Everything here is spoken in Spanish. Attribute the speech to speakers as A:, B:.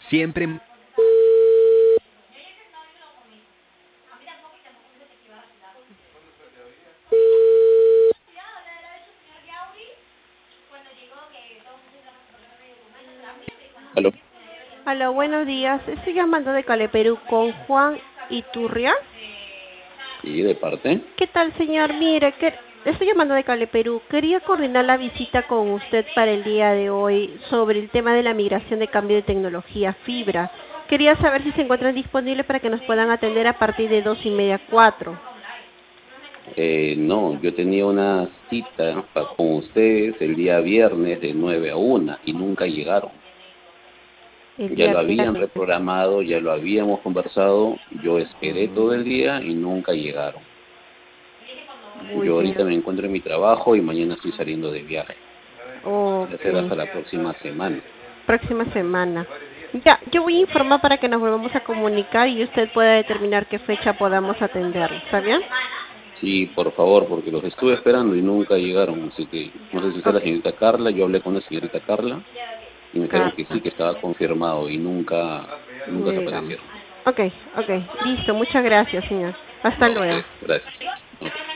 A: Siempre.
B: Aló.
C: Hola, buenos días. Estoy llamando de Cale, Perú con Juan Iturria.
B: Sí, de parte.
C: ¿Qué tal, señor? Mire, estoy llamando de Cale, Perú. Quería coordinar la visita con usted para el día de hoy sobre el tema de la migración de cambio de tecnología fibra. Quería saber si se encuentran disponibles para que nos puedan atender a partir de 2:30 a 4.
B: No, yo tenía una cita con ustedes el día viernes de 9 a 1 y nunca llegaron.
C: El
B: Ya
C: día
B: lo habían
C: viernes.
B: reprogramado, ya lo habíamos conversado, yo esperé todo el día y nunca llegaron.
C: Uy,
B: Yo ahorita
C: señor.
B: me encuentro en mi trabajo y mañana estoy saliendo de viaje. Va a
C: Ok.
B: ser hasta la próxima semana.
C: Próxima semana. Ya, yo voy a informar para que nos volvamos a comunicar y usted pueda determinar qué fecha podamos atenderlo. ¿Está bien?
B: Sí, por favor, porque los estuve esperando y nunca llegaron. Así que no sé si sea la
C: Ok,
B: señorita Carla, yo hablé con la señorita Carla y me dijeron que sí,
C: Carla.
B: que estaba confirmado y nunca se
C: Digamos.
B: aparecieron.
C: Ok, ok. Listo. Muchas gracias, señor. Hasta
B: A
C: luego.
B: usted, gracias. Ok.